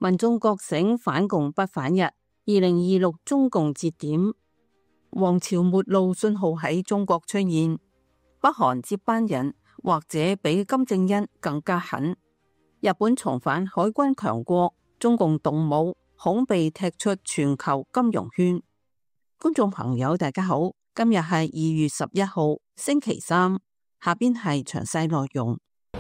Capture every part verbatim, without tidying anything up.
民眾覺醒，反共不反日。二零二六中共節點，王朝末路信號喺中國出現，北韓接班人或者比金正恩更加狠。日本重返海軍強國，中共動武恐被踢出全球金融圈。觀眾朋友大家好，今日係二月十一號星期三，下邊係詳細內容。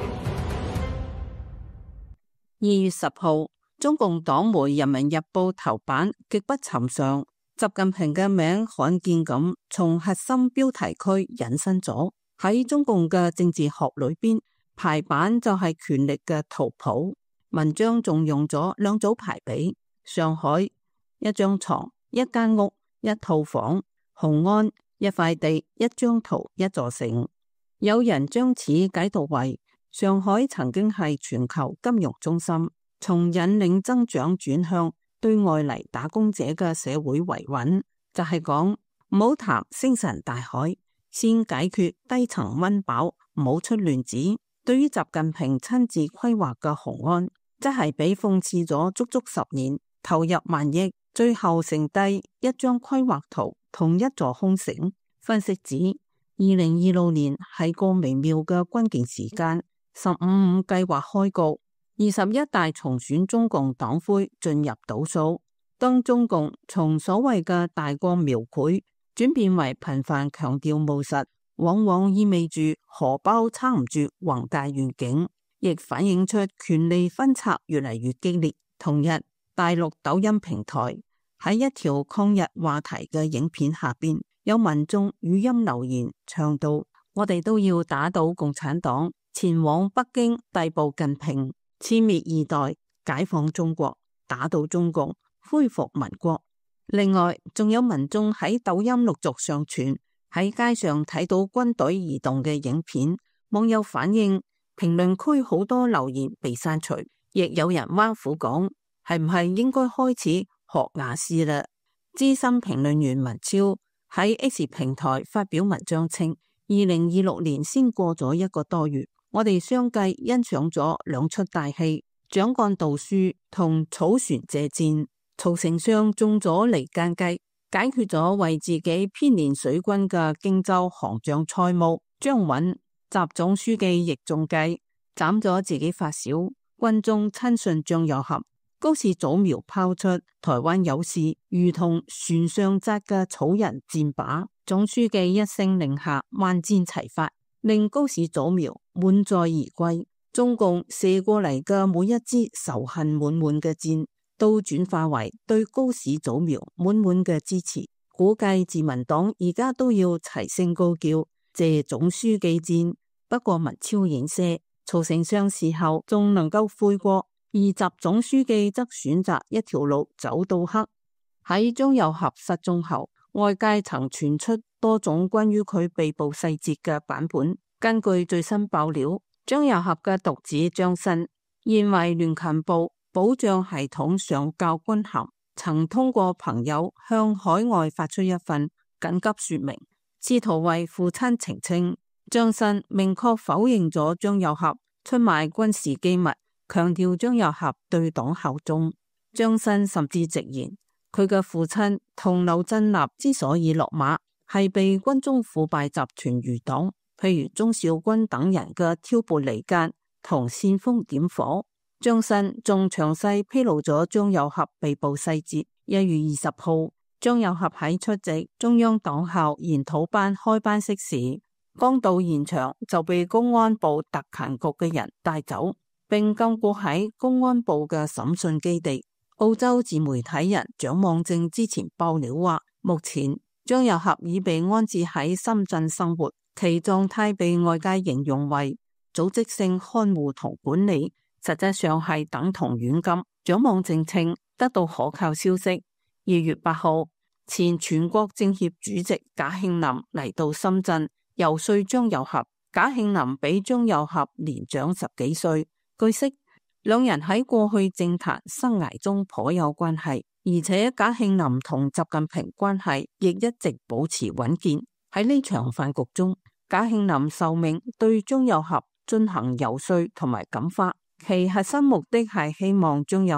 二月十號，中共黨媒《人民日報》頭版極不尋常，習近平嘅名罕見咁從核心標題區引申咗。喺中共嘅政治學裏邊，排版就係權力嘅圖譜。文章仲用咗兩組排比：上海一張床、一間屋、一套房；雄安一塊地、一張圖、一座城。有人將此解讀為上海曾經係全球金融中心，從引領增長轉向對外嚟打工者嘅社會維穩，就係講唔好談星辰大海，先解決低層溫飽，唔好出亂子。對於習近平親自規劃嘅雄安，即係俾諷刺咗足足十年，投入萬億，最後剩低一張規劃圖同一座空城。分析指二零二六年係個微妙嘅關鍵時間，十五五計劃開局，二十一大重選中共黨魁進入倒數。當中共從所謂嘅大國描繪轉變為頻繁強調務實，往往意味住荷包撐唔住宏大願景，亦反映出權力分拆越嚟越激烈。同日，大陸抖音平台喺一條抗日話題嘅影片下邊，有民眾語音留言唱到：我哋都要打倒共產黨，前往北京逮捕近平，殲滅二代，解放中國，打倒中共，恢復民國。另外，仲有民眾喺抖音陸續上傳喺街上睇到軍隊移動嘅影片，網友反映評論區好多留言被刪除，亦有人挖苦講係唔係應該開始學雅思啦。資深評論員文超喺 X 平台發表文章稱，二零二六年先過咗一個多月，我哋相繼欣賞咗兩出大戲，蔣幹盜書同草船借箭。曹丞相中咗離間計，解決咗為自己編練水軍嘅荊州行長蔡瑁；張允、習總書記亦中計，斬咗自己發小軍中親信張又俠。高市早苗拋出台灣有事如同船上紮嘅草人箭靶，總書記一聲令下，萬箭齊發，令高市早苗滿載而歸。中共射過嚟嘅每一支仇恨滿滿嘅箭，都轉化為對高市早苗滿滿嘅支持。估計自民黨而家都要齊聲高叫謝總書記箭。不過文超影射曹丞相事後仲能夠悔過，而習總書記則選擇一條路走到黑。喺張又俠失蹤後，外界曾傳出多種關於佢被捕細節嘅版本。根據最新爆料，張又俠嘅獨子張新現為聯勤部保障系統上校軍銜，曾通過朋友向海外發出一份緊急說明，試圖為父親澄清。張新明確否認咗張又俠出賣軍事機密，強調張又俠對黨效忠。張新甚至直言，佢嘅父親同劉振立之所以落馬，係被軍中腐敗集團餘黨，譬如鍾兆軍等人嘅挑撥離間同煽風點火。張新仲詳細披露咗張又俠被捕細節。一月二十號，張又俠喺出席中央黨校研討班開班式時，剛到現場就被公安部特勤局嘅人帶走，並禁錮喺公安部嘅審訊基地。澳洲自媒體人蔣望正之前爆料話，目前張又俠已被安置喺深圳生活，其狀態被外界形容為組織性看護同管理，實際上係等同軟禁。蔣望正稱得到可靠消息，二月八號，前全國政協主席賈慶林嚟到深圳遊說張又俠。賈慶林比張又俠年長十幾歲，據悉兩人喺過去政壇生涯中頗有關係，而且賈慶林同習近平關係亦一直保持穩健。喺呢場飯局中，賈慶林受命對張又俠進行遊說同埋感化，其核心目的係希望張又俠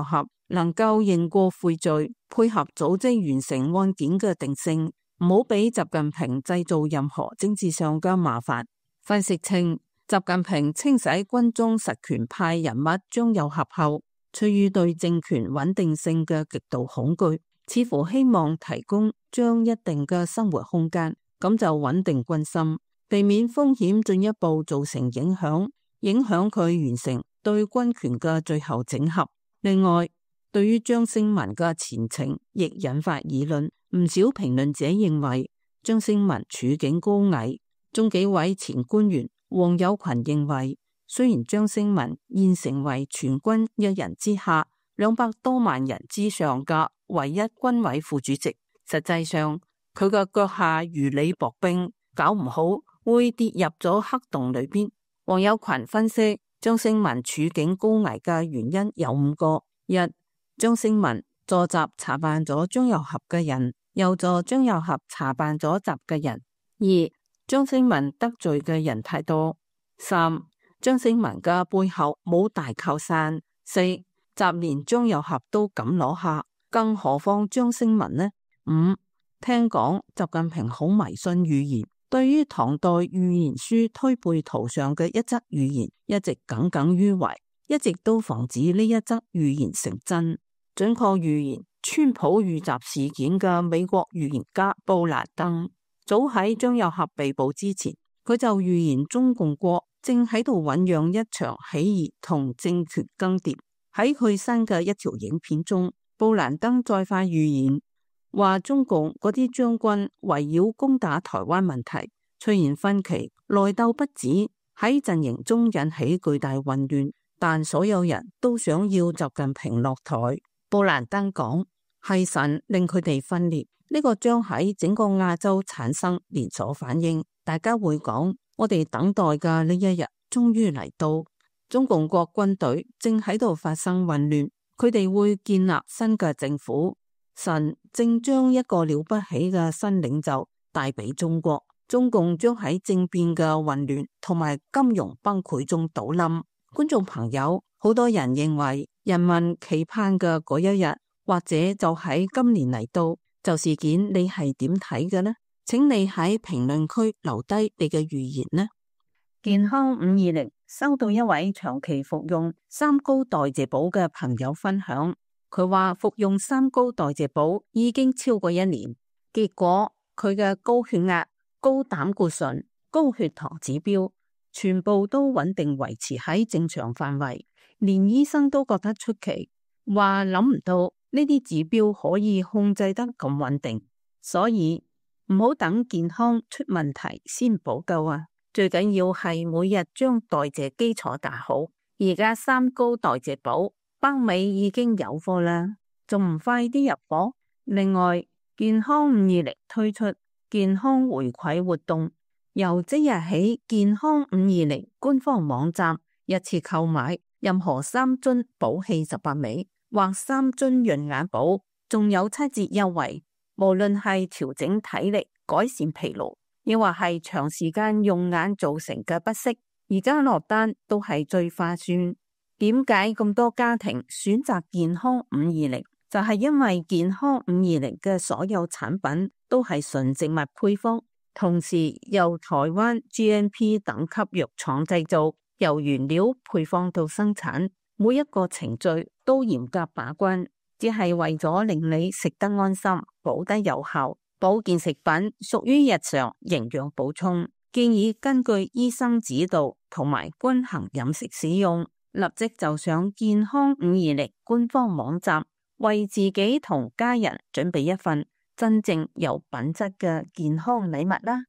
能夠認過悔罪，配合組織完成案件嘅定性，唔好俾習近平製造任何政治上嘅麻煩。分析稱，習近平清洗軍中實權派人物張又俠後，出於對政權穩定性嘅極度恐懼，似乎希望提供將一定嘅生活空間，咁就穩定軍心，避免風險進一步造成影響，影響佢完成對軍權嘅最後整合。另外，對於張勝文嘅前程亦引發議論，唔少評論者認為張勝文處境高危。中紀委前官員黃有群認為，雖然張勝文現成為全軍一人之下兩百多萬人之上嘅唯一軍委副主席，實際上佢嘅腳下如履薄冰，搞唔好會跌入咗黑洞裏邊。黃有群分析，張勝文處境高危嘅原因有五個：一、張勝文助習查辦咗張又俠嘅人，又助張又俠查辦咗習嘅人；二、張勝文得罪嘅人太多；三、張勝文嘅背後冇大靠山；四、習連張又俠都敢攞下，更何況張勝文呢？五、聽講習近平好迷信預言，對於唐代預言書推背圖上嘅一則預言一直耿耿於懷，一直都防止呢一則預言成真。準確預言川普遇襲事件嘅美國預言家布蘭登，早喺張又俠被捕之前，佢就預言中共國正喺度醞釀一場起義同政權更迭。喺佢新嘅一條影片中，布蘭登再發預言，話中共嗰啲將軍圍繞攻打台灣問題出現分歧，內鬥不止，喺陣營中引起巨大混亂，但所有人都想要習近平落台。布蘭登講，係神令佢哋分裂，呢個將喺整個亞洲產生連鎖反應。大家會講，我哋等待嘅呢一日終於嚟到，中共國軍隊正喺度發生混亂，佢哋會建立新嘅政府，神正將一個了不起嘅新領袖帶俾中國，中共將喺政變嘅混亂同埋金融崩潰中倒冧。觀眾朋友，好多人認為人民期盼嘅嗰一日，或者就喺今年嚟到。就事件你係點睇嘅呢？請你喺評論區留低你嘅預言呢。健康五二零收到一位長期服用三高代謝寶嘅朋友分享，佢話服用三高代謝寶已經超過一年，結果佢嘅高血壓、高膽固醇、高血糖指標全部都穩定維持喺正常範圍，連醫生都覺得出奇，話諗唔到呢啲指標可以控制得咁穩定，所以唔好等健康出問題先補救啊！最緊要係每日將代謝基礎打好。而家三高代謝寶北美已經有貨啦，仲唔快啲入貨？另外，健康五二零推出健康回饋活動，由即日起，健康五二零官方網站一次購買任何三樽寶氣十八味或三樽潤眼寶，仲有七折優惠。無論係調整體力、改善疲勞，亦或係長時間用眼造成嘅不適，而家落單都係最划算。點解咁多家庭選擇健康五二零？就係因為健康五二零嘅所有產品都係純植物配方，同時由台灣 G M P 等級藥廠製造，由原料配方到生產，每一個程序都嚴格把關，只係為咗令你食得安心、補得有效。保健食品屬於日常營養補充，建議根據醫生指導同埋均衡飲食使用。立即就上健康五二零官方網站，為自己同家人準備一份真正有品質嘅健康禮物啦。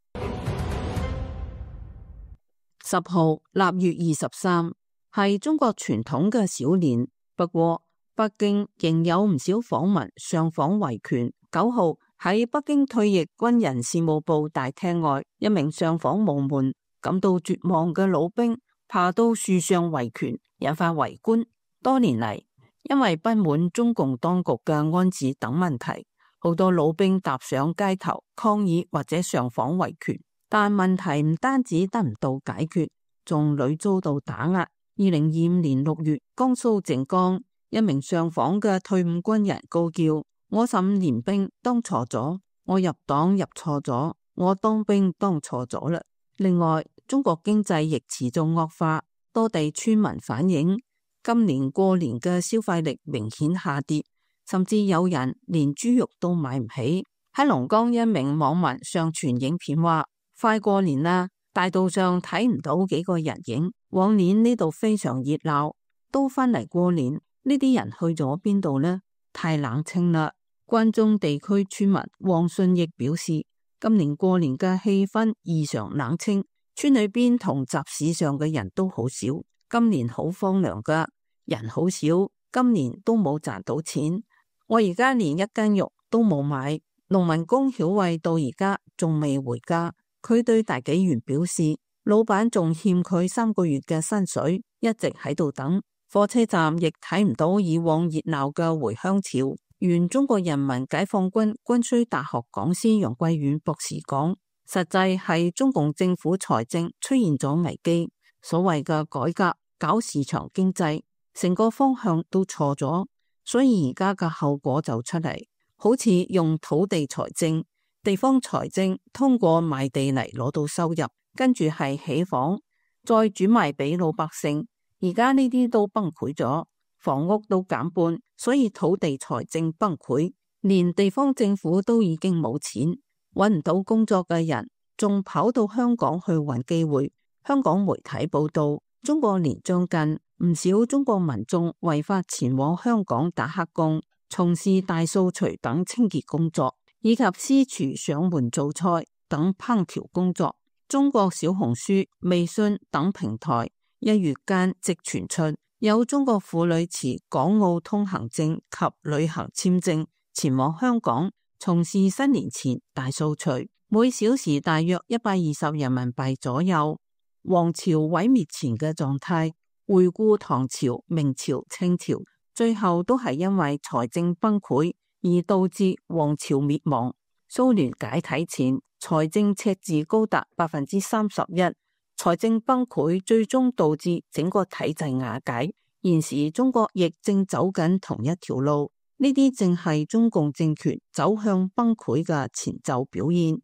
十號臘月二十三係中國傳統嘅小年，不過北京仍有唔少訪民上訪維權。九號喺北京退役軍人事務部大廳外，一名上訪無門、感到絕望嘅老兵爬到樹上維權，引發圍觀。多年嚟，因為不滿中共當局嘅安置等問題，好多老兵踏上街頭抗議或者上訪維權，但問題唔單止得唔到解決，仲屢遭到打壓。二零二五年六月，江蘇靖江一名上訪嘅退伍軍人高叫：我十五年兵當錯咗，我入黨入錯咗，我當兵當錯咗啦。另外，中國經濟亦持續惡化，多地村民反映今年過年嘅消費力明顯下跌，甚至有人連豬肉都買唔起。喺龍崗，一名網民上傳影片話：快過年啦，大道上睇唔到幾個人影，往年呢度非常熱鬧，都返嚟過年，呢啲人去咗邊度呢？太冷清啦。關中地區村民黃信益表示，今年過年嘅氣氛異常冷清，村裏邊同集市上嘅人都好少，今年好荒涼噶，人好少，今年都冇賺到錢，我而家連一斤肉都冇買。農民工曉慧到而家仲未回家，佢對大紀元表示，老闆仲欠佢三個月嘅薪水，一直喺度等。火車站亦睇唔到以往熱鬧嘅回鄉潮。原中國人民解放軍軍需大學講師楊貴遠博士講，實際係中共政府財政出現咗危機，所謂嘅改革搞市場經濟，成個方向都錯咗，所以而家嘅後果就出嚟。好似用土地財政，地方財政通過賣地嚟攞到收入，跟住係起房，再轉賣俾老百姓。而家呢啲都崩潰咗，房屋都減半，所以土地財政崩潰，連地方政府都已經冇錢，搵唔到工作嘅人仲跑到香港去搵機會。香港媒體報道，中國年將近，唔少中國民眾違法前往香港打黑工，從事大掃除等清潔工作，以及私廚上門做菜等烹調工作。中國小紅書、微信等平台一月間即傳出有中國婦女持港澳通行證及旅行簽證前往香港從事新年前大掃除，每小時大約一百二十人民幣左右。王朝毀滅前嘅狀態，回顧唐朝、明朝、清朝，最後都係因為財政崩潰而導致王朝滅亡。蘇聯解體前財政赤字高達百分之三十一，財政崩潰最終導致整個體制瓦解。現時中國亦正走緊同一條路，呢啲正係中共政權走向崩潰嘅前奏表現。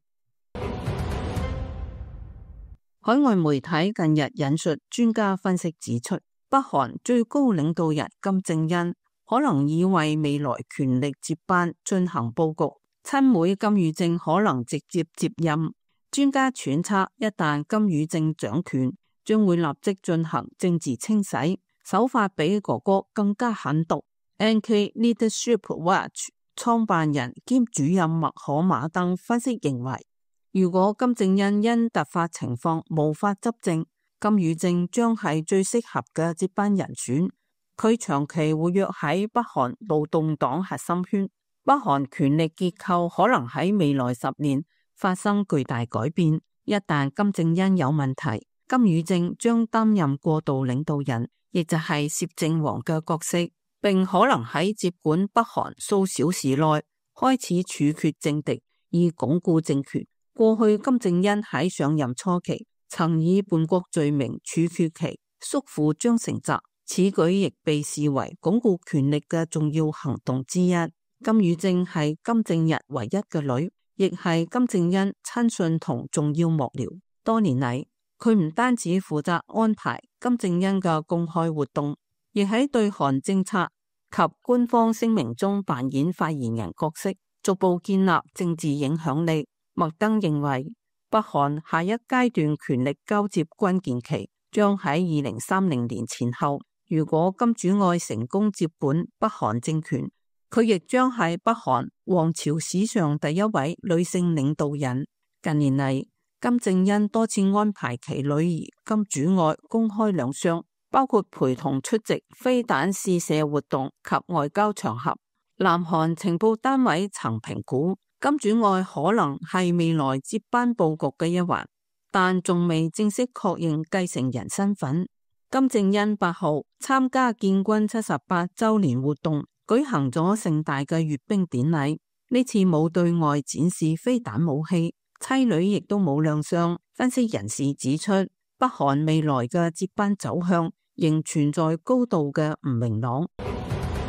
海外媒體近日引述專家分析指出，北韓最高領導人金正恩可能已為未來權力接班進行布局，親妹金與正可能直接接任。專家揣測，一旦金與正掌權，將會立即進行政治清洗，手法比哥哥更加狠毒。N K Leadership Watch 創辦人兼主任麥可馬登分析認為，如果金正恩因突發情況無法執政，金與正將係最適合嘅接班人選。佢長期活躍喺北韓勞動黨核心圈，北韓權力結構可能喺未來十年發生巨大改變。一旦金正恩有問題，金與正將擔任過渡領導人，亦就係攝政王嘅角色，並可能喺接管北韓數小時內開始處決政敵，以鞏固政權。過去金正恩喺上任初期曾以叛國罪名處決其叔父張成澤，此舉亦被視為鞏固權力嘅重要行動之一。金與正係金正日唯一嘅女，亦係金正恩親信同重要幕僚。多年嚟，佢唔單止負責安排金正恩嘅公開活動，亦喺對韓政策及官方聲明中扮演發言人角色，逐步建立政治影響力。麥登認為，北韓下一階段權力交接關鍵期將喺二零三零年前後。如果金主愛成功接管北韓政權，佢亦將係北韓王朝史上第一位女性領導人。近年嚟，金正恩多次安排其女兒金主愛公開亮相，包括陪同出席飛彈試射活動及外交場合。南韓情報單位曾評估，金主愛可能係未來接班佈局嘅一環，但仲未正式確認繼承人身份。金正恩八號參加建軍七十八週年活動，舉行咗盛大嘅閱兵典禮。呢次冇對外展示飛彈武器，妻女亦都冇亮相。分析人士指出，北韓未來嘅接班走向仍存在高度嘅唔明朗。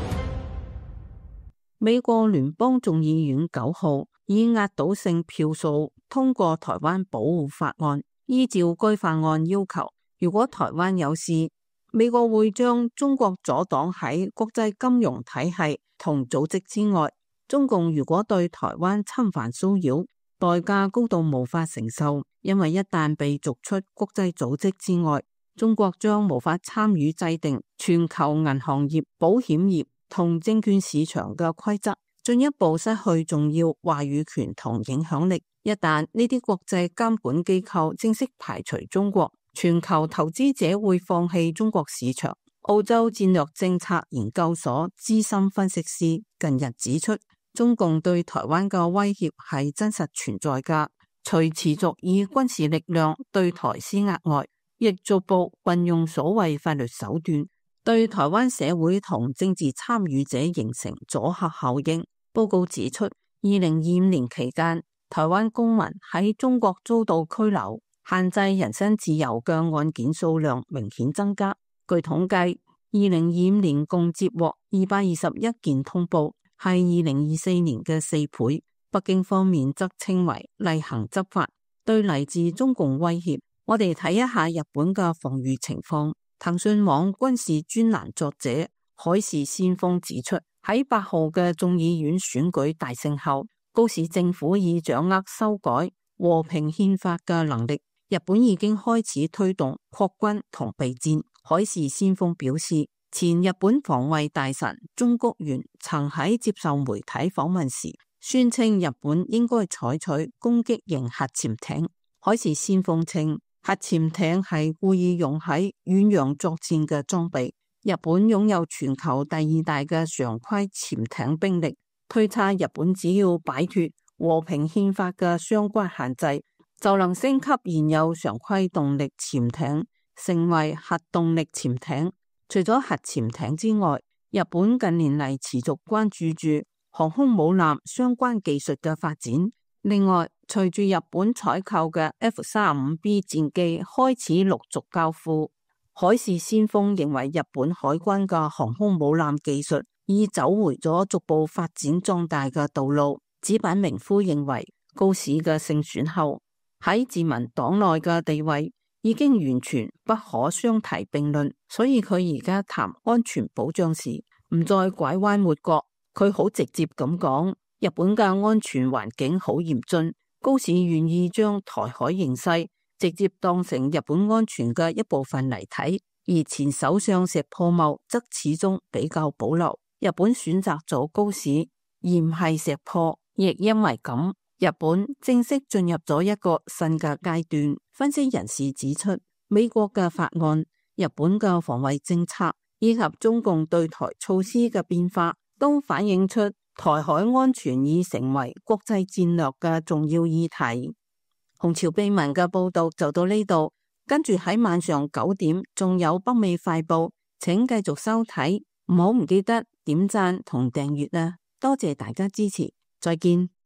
美國聯邦眾議院九號以壓倒性票數通過台灣保護法案。依照該法案要求，如果台灣有事，美國會將中國阻擋喺國際金融體系同組織之外。中共如果對台灣侵犯騷擾，代價高度無法承受，因為一旦被逐出國際組織之外，中國將無法參與制定全球銀行業、保險業同證券市場嘅規則，進一步失去重要話語權同影響力。一旦呢啲國際監管機構正式排除中國，全球投資者會放棄中國市場。澳洲戰略政策研究所資深分析師近日指出，中共對台灣嘅威脅係真實存在㗎，除持續以軍事力量對台施壓外，亦逐步運用所謂法律手段，對台灣社會同政治參與者形成阻嚇效應。報告指出，二零二五年期間，台灣公民喺中國遭到拘留、限制人身自由嘅案件數量明顯增加。據統計，二零二五年共接獲二百二十一件通報，係二零二四年嘅四倍。北京方面則稱為例行執法。對嚟自中共威脅，我哋睇一下日本嘅防禦情況。騰訊網軍事專欄作者海事先鋒指出，喺八號嘅眾議院選舉大勝後，高市政府已掌握修改和平憲法嘅能力，日本已經開始推動擴軍同備戰。海事先鋒表示，前日本防衛大臣中谷元曾喺接受媒體訪問時宣稱，日本應該採取攻擊型核潛艇。海事先鋒稱，核潛艇係故意用喺遠洋作戰嘅裝備。日本擁有全球第二大嘅常規潛艇兵力，推測日本只要擺脫和平憲法嘅相關限制，就能升級現有常規動力潛艇，成為核動力潛艇。除咗核潛艇之外，日本近年嚟持續關注住航空母艦相關技術嘅發展。另外，隨住日本採購嘅 F 三十五 B 戰機開始陸續交付，海事先鋒認為日本海軍嘅航空母艦技術已走回咗逐步發展壯大嘅道路。矢板明夫認為，高市嘅勝選後喺自民黨內嘅地位已經完全不可相提並論，所以佢而家談安全保障時唔再拐彎抹角，佢好直接咁講，日本嘅安全環境好嚴峻，高市願意將台海形勢直接當成日本安全嘅一部分嚟睇，而前首相石破茂則始終比較保留。日本選擇咗高市而唔係石破，亦因為咁，日本正式進入咗一個新嘅階段。分析人士指出，美國嘅法案、日本嘅防衛政策以及中共對台措施嘅變化，都反映出台海安全已成為國際戰略嘅重要議題。紅潮秘聞嘅報道就到呢度，跟住喺晚上九點仲有北美快報，請繼續收睇，唔好唔記得點讚同訂閱啊！多謝大家支持，再見。